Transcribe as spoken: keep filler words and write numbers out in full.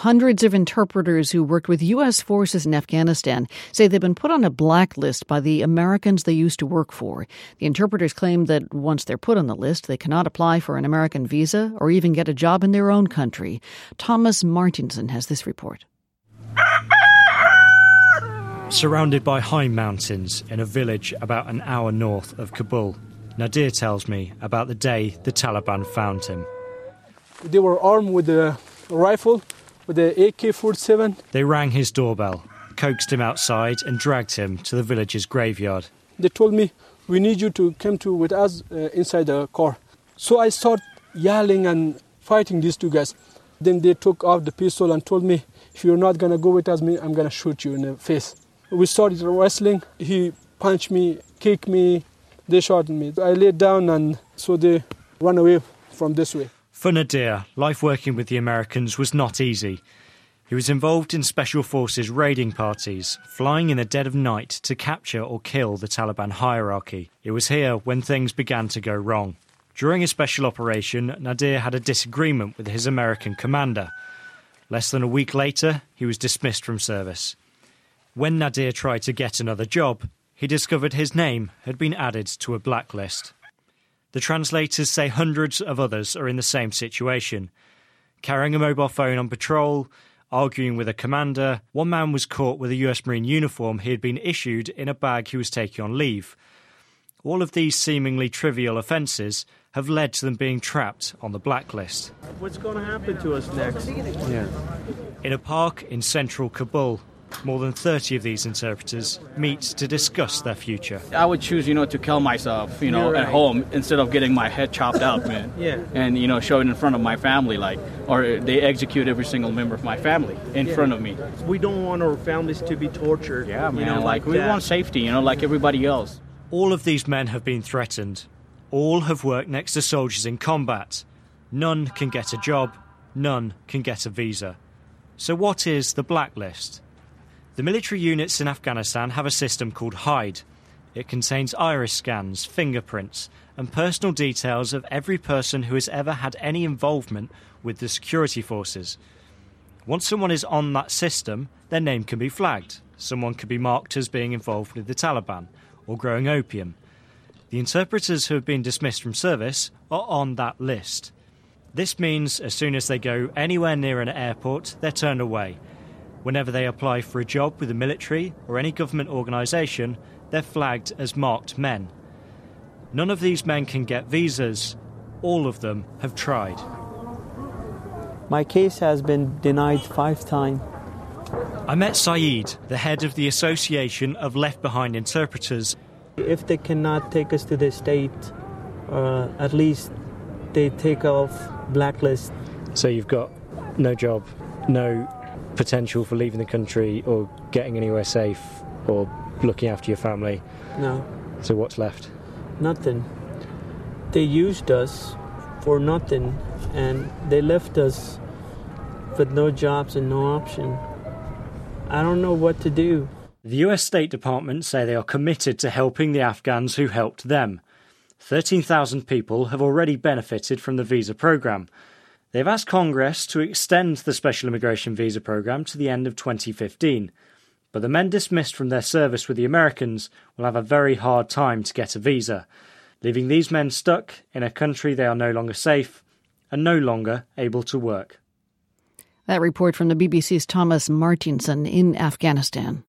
Hundreds of interpreters who worked with U S forces in Afghanistan say they've been put on a blacklist by the Americans they used to work for. The interpreters claim that once they're put on the list, they cannot apply for an American visa or even get a job in their own country. Thomas Martinson has this report. Surrounded by high mountains in a village about an hour north of Kabul, Nadir tells me about the day the Taliban found him. They were armed with a rifle, with the A K forty-seven. They rang his doorbell, coaxed him outside and dragged him to the village's graveyard. They told me, we need you to come to with us uh, inside the car. So I started yelling and fighting these two guys. Then they took off the pistol and told me, if you're not going to go with us, I'm going to shoot you in the face. We started wrestling. He punched me, kicked me, they shot me. I laid down and so they ran away from this way. For Nadir, life working with the Americans was not easy. He was involved in Special Forces raiding parties, flying in the dead of night to capture or kill the Taliban hierarchy. It was here when things began to go wrong. During a special operation, Nadir had a disagreement with his American commander. Less than a week later, he was dismissed from service. When Nadir tried to get another job, he discovered his name had been added to a blacklist. The translators say hundreds of others are in the same situation. Carrying a mobile phone on patrol, arguing with a commander, one man was caught with a U S Marine uniform he had been issued in a bag he was taking on leave. All of these seemingly trivial offences have led to them being trapped on the blacklist. What's going to happen to us next? Yeah. In a park in central Kabul, more than thirty of these interpreters meet to discuss their future. I would choose, you know, to kill myself, you know, right. at home instead of getting my head chopped out, man. Yeah. And, you know, show it in front of my family, like, or they execute every single member of my family in yeah. front of me. We don't want our families to be tortured. Yeah, man. You know, like, like we that. want safety, you know, like everybody else. All of these men have been threatened. All have worked next to soldiers in combat. None can get a job. None can get a visa. So what is the blacklist? The military units in Afghanistan have a system called HIDE. It contains iris scans, fingerprints, and personal details of every person who has ever had any involvement with the security forces. Once someone is on that system, their name can be flagged. Someone could be marked as being involved with the Taliban or growing opium. The interpreters who have been dismissed from service are on that list. This means as soon as they go anywhere near an airport, they're turned away. Whenever they apply for a job with the military or any government organisation, they're flagged as marked men. None of these men can get visas. All of them have tried. My case has been denied five times. I met Saeed, the head of the Association of Left Behind Interpreters. If they cannot take us to the state, uh, at least they take off blacklist. So you've got no job, no potential for leaving the country or getting anywhere safe or looking after your family? No. So what's left? Nothing. They used us for nothing and they left us with no jobs and no option. I don't know what to do. The U S State Department say they are committed to helping the Afghans who helped them. thirteen thousand people have already benefited from the visa programme. They've asked Congress to extend the Special Immigration Visa Programme to the end of twenty fifteen. But the men dismissed from their service with the Americans will have a very hard time to get a visa, leaving these men stuck in a country they are no longer safe and no longer able to work. That report from the B B C's Thomas Martinson in Afghanistan.